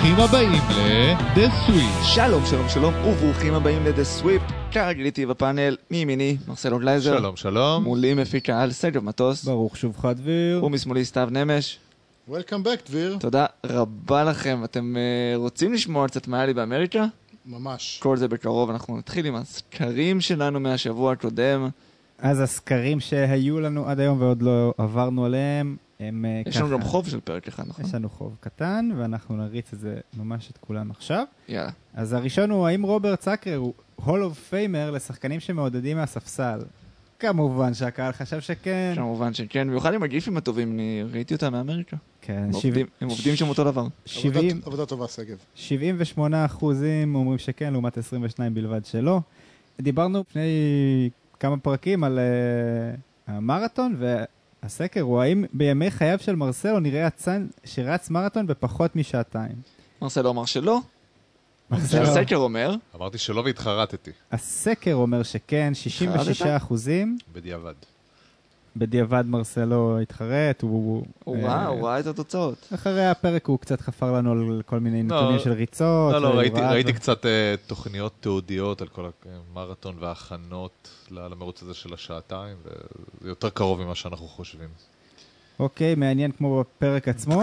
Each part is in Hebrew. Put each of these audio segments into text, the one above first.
ברוכים הבאים ל-The Sweep. שלום, שלום, שלום, וברוכים הבאים ל-The Sweep. כרגיל איתי בפאנל, מימיני, מרסלו גלייזר. שלום, שלום. מולי מפיק העל, סג'וב מטוס. ברוך שובך דביר. ומשמאלי סתיו נמש. Welcome back, דביר. תודה רבה לכם. אתם רוצים לשמוע קצת מה היה לי באמריקה? ממש. כל זה בקרוב. אנחנו נתחיל עם הסקרים שלנו מהשבוע הקודם. אז הסקרים שהיו לנו עד היום ועוד לא עברנו עליהם, הם ככה. יש לנו גם חוב של פרק אחד, נכון? יש לנו חוב קטן, ואנחנו נריץ את זה ממש את כולם עכשיו. יאללה. אז הראשון הוא, האם רוברט סאקר הוא הול אוף פיימר לשחקנים שמעודדים מהספסל? כמובן שהקהל חשב שכן. כמובן שכן, במיוחד עם הגיפים הטובים, אני ראיתי אותם מאמריקה. כן, הם עובדים שם אותו דבר. 70, עבודה טובה, סגב. 78% אומרים שכן, לעומת 22 בלבד שלא. דיברנו לפני כמה פרקים על המרתון, והסקר הוא האם בימי חייו של מרסלו נראה אצן שרץ מרתון בפחות משעתיים. מרסלו אמר שלא. מרסלו- הסקר אומר, אמרתי שלא והתחרטתי, הסקר אומר שכן, 66%. בדיעבד. בדיעבד מרסלו התחרט, הוא ראה את התוצאות. אחרי הפרק הוא קצת חפר לנו על כל מיני נתונים של ריצות. לא, והוא ראיתי ראה ראיתי ו- קצת תוכניות תיעודיות על כל המרתון וההכנות למרוץ הזה של השעתיים, וזה יותר קרוב ממה שאנחנו חושבים. אוקיי, מעניין כמו בפרק עצמו.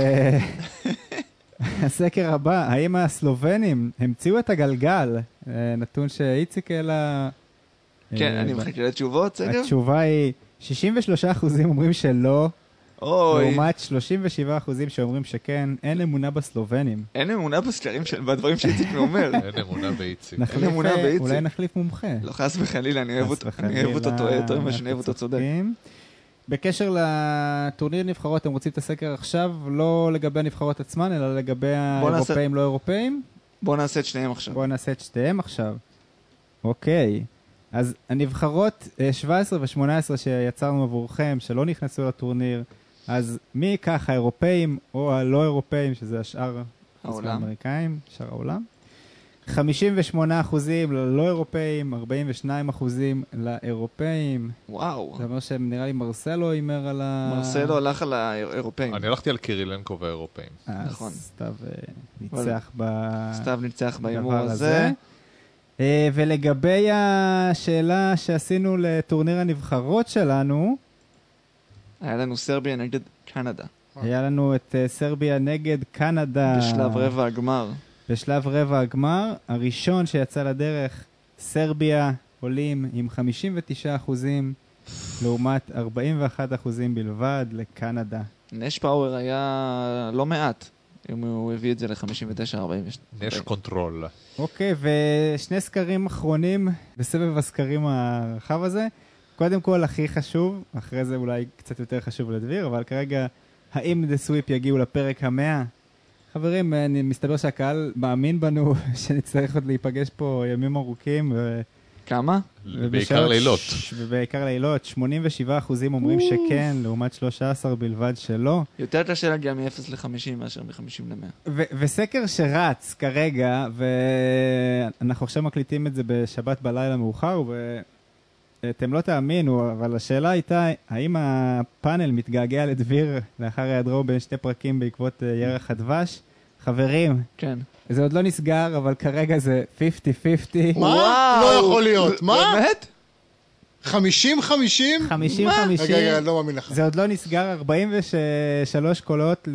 הסקר הבא, האם הסלובנים המציאו את הגלגל? נתון שאיציק אלא... כן, אני מחכה לתשובות, סגר? התשובה היא 63% אומרים שלא, אוי, לעומת 37% שאומרים שכן. אין אמונה בסלובנים. אין אמונה בסקרים בדברים שאיציק אומר. אין אמונה באיציק. נחליף, אמונה באיציק. אולי נחליף מומחה. לא, חס וחלילה, אני אוהב חס אותו, אני אוהב אותו וחלילה, טועה יותר ממה שאני אנחנו אוהב אותו צודק. צודקים. בקשר לטורניר נבחרות, אתם רוצים את הסקר עכשיו, לא לגבי הנבחרות עצמן, אלא לגבי האירופאים לא אירופאים? בואו נעשה את שניהם עכשיו. בואו נעשה את שתיהם עכשיו. אוקיי. אז הנבחרות 17 ו-18 שיצרנו עבורכם, שלא נכנסו לטורניר, אז מי ייקח, האירופאים או הלא אירופאים, שזה השאר האמריקאים, שאר העולם? 58% ללא אירופאים, 42% לאירופאים. וואו, זה אומר שנראה לי מרסלו הימר על מרסלו הלך על האירופאים. אני הלכתי על קירילנקו והאירופאים. נכון. סתיו ניצח סתיו ניצח בהימור בדבר הזה. ולגבי השאלה שעשינו לטורניר הנבחרות שלנו, היה לנו סרביה נגד קנדה. היה לנו את סרביה נגד קנדה. בשלב רבע הגמר. בשלב רבע הגמר, הראשון שיצא לדרך, סרביה עולים עם 59%, לעומת 41% בלבד לקנדה. נש פאוור היה לא מעט, אם הוא הביא את זה ל-59-42. נש קונטרול. אוקיי, ושני סקרים אחרונים בסבב הסקרים הרחב הזה. קודם כל, הכי חשוב, אחרי זה אולי קצת יותר חשוב לדביר, אבל כרגע, האם The Sweep יגיעו לפרק 100? חברים, אני מסתבר שהקהל מאמין בנו שנצטרך עוד להיפגש פה ימים ארוכים. כמה? בעיקר לילות. ובעיקר לילות, 87% אומרים שכן, לעומת 13 בלבד שלא. יותר קשה להגיע מ-0 ל-50 מאשר מ-50 ל-100. וסקר שרץ כרגע, ואנחנו עכשיו מקליטים את זה בשבת בלילה מאוחר, ואתם לא תאמינו, אבל השאלה הייתה, האם הפאנל מתגעגע לדביר לאחר היעדרו בין שתי פרקים בעקבות ירח הדבש? חברים, כן. זה עוד לא נסגר, אבל כרגע זה 50-50. מה? לא יכול להיות. מה? באמת? 50-50? 50-50. רגע, אני לא מאמין לך. זה עוד לא נסגר, 43 קולות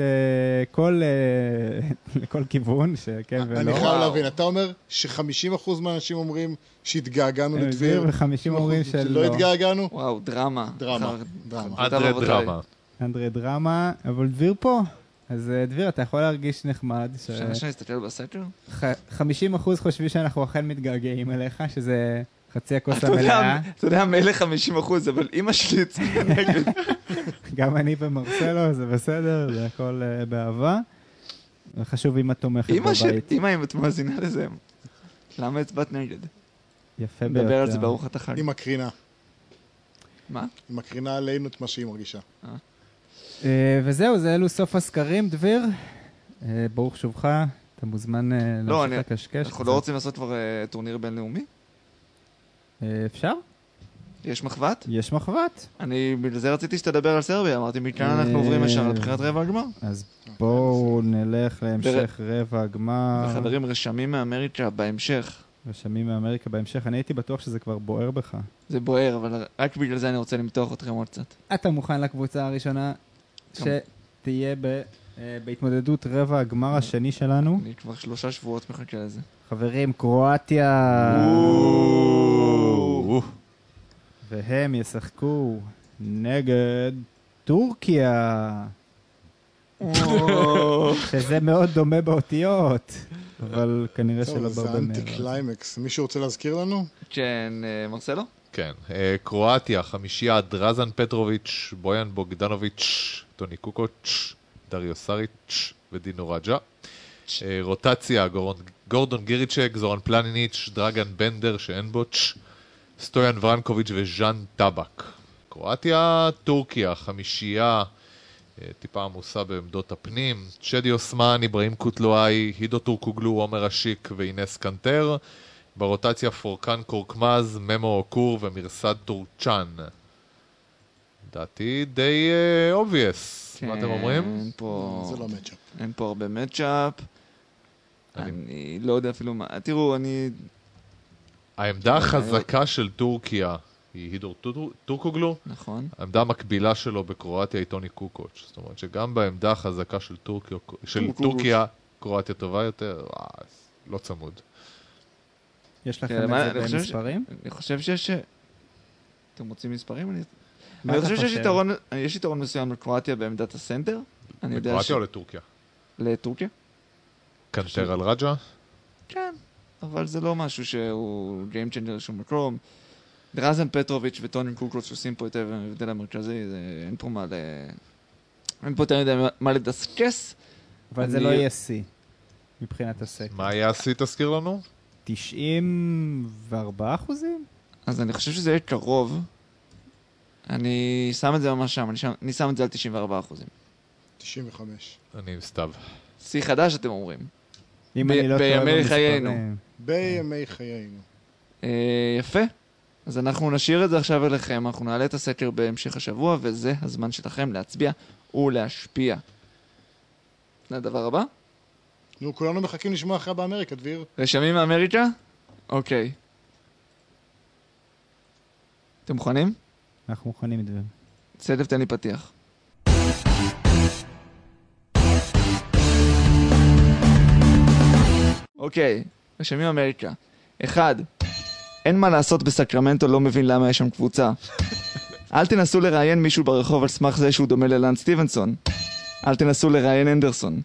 לכל כיוון, שכן ולא. אני חייב להבין, אתה אומר ש50% מהאנשים אומרים שהתגעגענו לדביר, ו50 אומרים שלא שלא. התגעגענו? וואו, דרמה. דרמה. אנדרי דרמה. אנדרי דרמה, אבל דביר פה. אז דביר, אתה יכול להרגיש נחמד. אפשר שנסתכל בסקר? 50% חושבים שאנחנו אכן מתגעגעים אליך, שזה חצי הכוס המלאה. אתה יודע, מילא 50%, אבל אמא שלי הצביעה נגד. גם אני במרסלו, זה בסדר, זה הכל באהבה. וחשוב אם את תומכת בבית. אמא, אם את מאזינה לזה, למה הצבעת נגד? יפה ביותר. נדבר על זה בארוחת החג. היא מקרינה. מה? היא מקרינה עלינו את מה שהיא מרגישה. וזהו, זה אלו סוף הסקרים, דביר. ברוך שובך, אתה מוזמן להמשיך לקשקש. אנחנו לא רוצים לעשות כבר טורניר בינלאומי? אפשר? יש מחוות? יש מחוות. אני בגלל זה רציתי שתדבר על סרביה, אמרתי מכאן אנחנו עוברים ישר לבחירת רבע הגמר. אז בואו נלך להמשך רבע הגמר. וחברים, רשמים מאמריקה בהמשך. רשמים מאמריקה בהמשך. אני הייתי בטוח שזה כבר בוער בך. זה בוער, אבל רק בגלל זה אני רוצה למתוח אתכם עוד קצת. אתה מוכן לקבוצה הראשונה שתהיה בהתמודדות רבע הגמר השני שלנו? אני כבר 3 שבועות מחכה לזה. חברים, קרואטיה. והם ישחקו נגד טורקיה. שזה מאוד דומה באותיות, אבל כנראה שלא טוב, זה בהרבה אנטי קליימקס. מישהו רוצה להזכיר לנו? כן, מרסלו? כן, קרואטיה, 5, דרזן פטרוביץ', בויאן בוגדנוביץ', טוני קוקוץ', דריו סריץ' ודינו רג'ה. רוטציה, גורדון גיריצ'ק, זורן פלניניץ', דרגן בנדר שאין בוץ', סטויאן ורנקוביץ' וז'אן טבק. קרואטיה, טורקיה, 5, טיפה עמוסה בעמדות הפנים, צ'די אוסמן, אברהים קוטלואי, הידו טורקוגלו, עומר אשיק ואינס קנטר. ברוטציה פורקן קורקמז, ממו אוקור ומירסד טורצ'אן. דעתי די obvious. מה אתם אומרים? זה לא מצ'אפ. אין פה הרבה מצ'אפ. אני לא יודע אפילו מה. תראו, העמדה החזקה של טורקיה היא הידור טורקוגלו. נכון. העמדה המקבילה שלו בקרואטיה היא טוני קוקוץ'. זאת אומרת שגם בעמדה החזקה של טורקיה, קרואטיה טובה יותר, לא צמוד. יש לכם את זה במספרים? אני חושב שיש... אתם רוצים מספרים? אני חושב שיש יתרון מסוים לקרואטיה בעמדת הסנטר. לקרואטיה או לטורקיה? לטורקיה. קנטר על רג'ה? כן, אבל זה לא משהו שהוא Game Changer לשום מקום. דרזן פטרוביץ' וטוני קוקוץ' עושים פה את ההבדל המרכזי, אין פה מה לדסקס. אבל זה לא יהיה C, מבחינת הסקר. מה היה C, תזכיר לנו? 94%? אז אני חושב שזה יהיה קרוב. אני שם את זה ממש שם, אני שם את זה על 94%. 95. אני מסתיו. C חדש אתם אומרים. אם אני לא טועה במספרים. בימי חיינו. יפה. אז אנחנו נשאיר את זה עכשיו אליכם, אנחנו נעלה את הסקר בהמשך השבוע, וזה הזמן שלכם להצביע ולהשפיע. זה הדבר הבא? נו, כולנו מחכים לשמוע אחרי באמריקה, דביר. רשמים מאמריקה? אוקיי. אתם מוכנים? אנחנו מוכנים, דבר. צדף, תן לי פתיח. אוקיי, רשמים מאמריקה. 1. אין מה לעשות בסקרמנטו, לא מבין למה יש שם קבוצה. אל תנסו לראיין מישהו ברחוב על סמך זה שהוא דומה ללנד סטיבנסון. אל תנסו לראיין אנדרסון.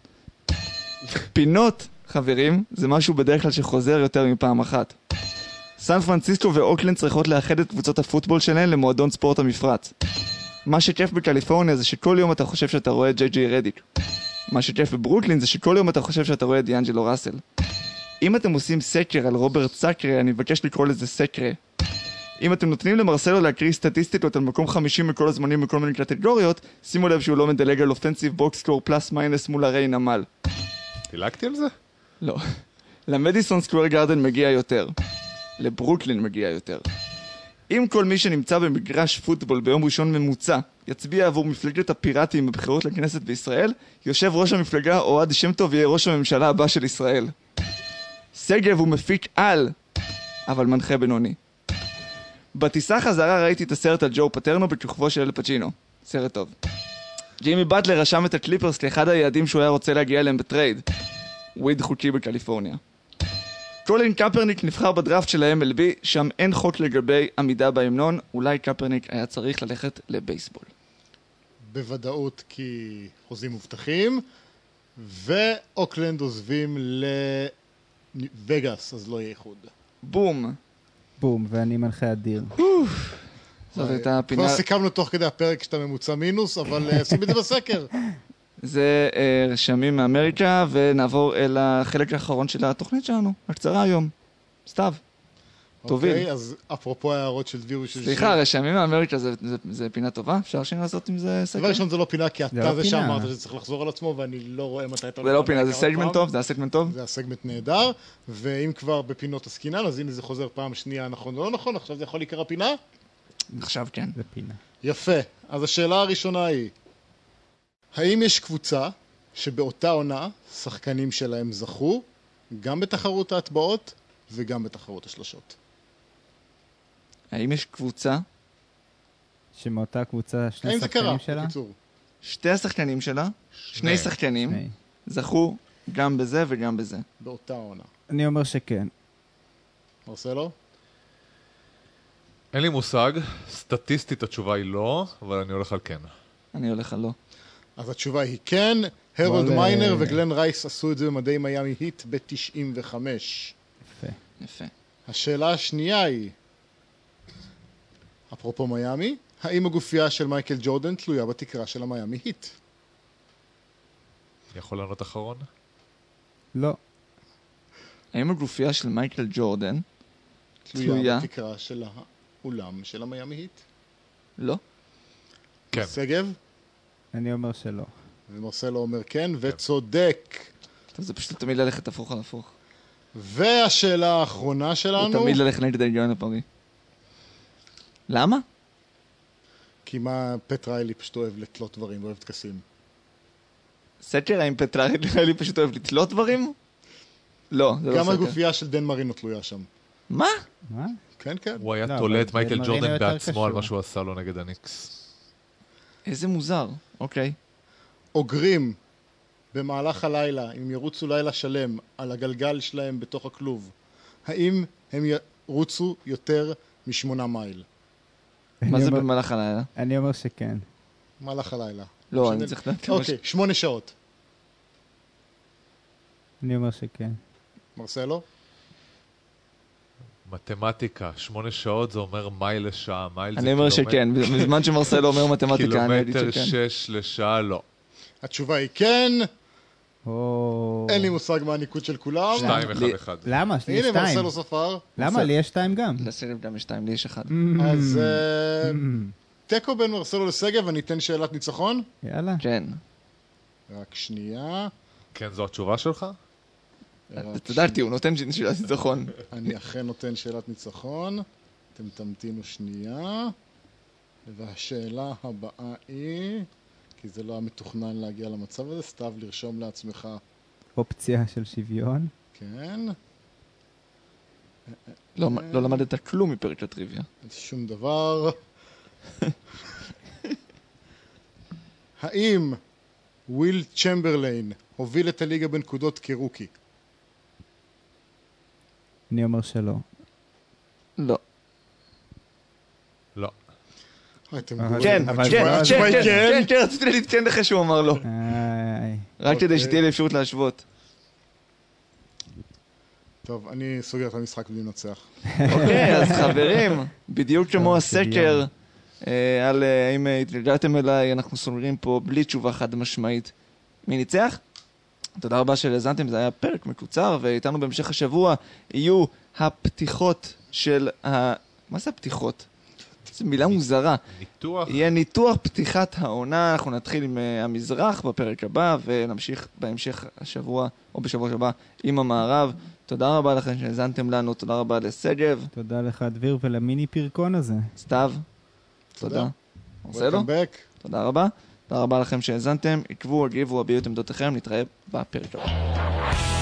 פינות, חברים, זה משהו בדרך כלל שחוזר יותר מפעם אחת. סן פרנסיסקו ואוקלנד צריכות לאחד את קבוצות הפוטבול שלהן למועדון ספורט המפרץ. מה שכיף בקליפורניה זה שכל יום אתה חושב שאתה רואה ג'יי רדיק. מה שכיף בברוקלין זה שכל יום אתה חושב שאתה רואה דיאנג'לו ראסל. אם אתם עושים סקר על רוברט סקרה, אני מבקש לקרוא לזה סקרה. אם אתם נותנים למרסלו להקריא סטטיסטיקות על מקום 50 מכל הזמנים מכל מיני קטגוריות, שימו לב שהוא לא מדלג על אופנסיב בוקסקור פלס מיינס מול הרי נמל. דילגתי על זה? לא. למדיסון סקוור גארדן מגיע יותר. לברוקלין מגיע יותר. אם כל מי שנמצא במגרש פוטבול ביום ראשון ממוצע יצביע עבור מפלגת הפיראטים בבחירות לכנסת בישראל, יושב ראש המפלגה אוהד שם טוב יהיה ראש הממשלה הבא של ישראל. סגב הוא מפיק על, אבל מנחה בינוני. בטיסה חזרה ראיתי את הסרט על ג'ו פטרנו בכוכבו של אל פצ'ינו. סרט טוב. ג'ימי באטלר רשם את הקליפרס לאחד היעדים שהוא היה רוצה להגיע אליהם בטרייד. וויד חוקי בקליפורניה. קולין קפרניק נבחר בדראפט של ה-MLB, שם אין חוק לגבי עמידה בהמנון, אולי קפרניק היה צריך ללכת לבייסבול. בוודאות כי חוזים מובטחים, ואוקלנד עוזבים לווגאס, אז לא יהיה איחוד. בום. בום, ואני מנחה אדיר. זאת הייתה הפינה... כבר סיכמנו תוך כדי הפרק שאתה ממוצע מינוס, אבל שים את זה בסקר. זה רשמים מאמריקה, ונעבור אל החלק האחרון של התוכנית שלנו, הקצרה היום. סתיו. טובים. אוקיי, אז אפרופו ההערות של דביר ושל... סליחה, רשמים מאמריקה זה פינה טובה? אפשר לעשות עם זה סקר? דבר ראשון זה לא פינה, כי אתה לא זה פינה. שאמרת שזה צריך לחזור על עצמו, ואני לא רואה מתי אתה... זה לא פינה, זה סגמנט טוב? זה הסגמנט טוב? זה הסגמנט נהדר, ואם כבר בפינות עסקינן, אז הנה זה חוזר פעם שנייה נכון או לא נכון, עכשיו זה יכול להיקרא פינה? עכשיו כן. זה פינה. יפה. אז השאלה הראשונה היא, האם יש קבוצה שבאותה עונה שחקנים שלהם זכו גם בתחרות ההטבעות וגם בתחרות השלשות? האם יש קבוצה? שמאותה קבוצה שני האם זה קרה? שחקנים שלה? בקיצור. שתי השחקנים שלה, שני שחקנים, שני. זכו גם בזה וגם בזה. באותה עונה. אני אומר שכן. מרסלו? אין לי מושג, סטטיסטית התשובה היא לא, אבל אני הולך על כן. אני הולך על לא. אז התשובה היא כן. הרולד אבל, מיינר וגלן רייס עשו את זה במדי מיאמי היט ב-95. יפה. יפה. השאלה השנייה היא, אפרופו מיאמי, האם הגופייה של מייקל ג'ורדן תלויה בתקרה של המיאמי היט? יכול לענות אחרון? לא. האם הגופייה של מייקל ג'ורדן תלויה בתקרה של האולם של המיאמי היט? לא? כן. סגב? אני אומר שלא. ומרסלו אומר כן, וצודק. טוב, זה פשוט תמיד ללכת הפוך על הפוך. והשאלה האחרונה זה שלנו, תמיד ללכת נגד ההיגיון הפרי. למה? כי מה פט ריילי פשוט אוהב לתלות דברים ואוהב טקסים. סקר, האם פטריילי פשוט אוהב לתלות דברים? לא, זה לא גם סקר. הגופייה של דן מרינו תלויה שם. מה? מה? כן, כן. הוא היה לא, תולה אבל את מייקל מרינו ג'ורדן יותר בעצמו על קשור. מה שהוא עשה לו נגד הניקס. איזה מוזר. אוקיי. אוגרים במהלך הלילה, אם ירוצו לילה שלם על הגלגל שלהם בתוך הכלוב, האם הם ירוצו יותר מ8 מייל? מה זה אומר- במהלך הלילה? אני אומר שכן. מהלך הלילה. לא, אני צריך לדעת. אוקיי, 8 שעות. אני אומר שכן. מרסלו? מתמטיקה, 8 שעות זה אומר מייל לשעה, מייל זה אני אומר שכן. בזמן שמרסלו אומר מתמטיקה, אני אגיד קילומטר שכן. 6 לשעה, לא. התשובה היא כן. או... אין לי מושג מה הניקוד של כולם. 2-1-1. למה? יש לי הנה שתיים. מרסלו ספר. למה? לי יש שתיים גם. לסרב גם יש 2, לי יש 1. אז תיקו בין מרסלו לסגב, אני אתן שאלת ניצחון. יאללה. כן. רק שנייה. כן, זו התשובה שלך? תדעתי, הוא נותן שאלת ניצחון. אני אכן נותן שאלת ניצחון. אתם תמתינו שנייה. והשאלה הבאה היא, כי זה לא היה מתוכנן להגיע למצב הזה, סתיו לרשום לעצמך, אופציה של שוויון. כן, לא למדת כלום מפרק הטריוויה. שום דבר. האם וויל צ'מברליין הוביל את הליגה בנקודות כרוקי? אני אומר שלא. לא. לא. אתם אבל- גרועים. כן, אבל כן, זה- התשובה היא כן, כן, רציתי להתקן לך שהוא אמר לא. איי. רק כדי שתהיה לי אפשרות להשוות. טוב, אני סוגר את המשחק בלי לנצח. אוקיי, אז חברים, בדיוק כמו טוב, הסקר, על האם התגעגעתם אליי, אנחנו סוגרים פה בלי תשובה חד משמעית. מי ניצח? תודה רבה שהאזנתם, זה היה פרק מקוצר, ואיתנו בהמשך השבוע יהיו הפתיחות של מה זה הפתיחות? זו מילה מוזרה. ניתוח? יהיה ניתוח פתיחת העונה, אנחנו נתחיל עם המזרח בפרק הבא, ונמשיך בהמשך השבוע, או בשבוע שבא, עם המערב. תודה רבה לכם שהאזנתם לנו, תודה רבה לסגב, תודה לך, דביר, ולמיני פרקון הזה. סתיו, תודה. מרסלו, Welcome back. תודה רבה. תודה רבה לכם שהאזנתם, עקבו, הגיבו, הביעו את עמדותיכם, נתראה בפרק הבא.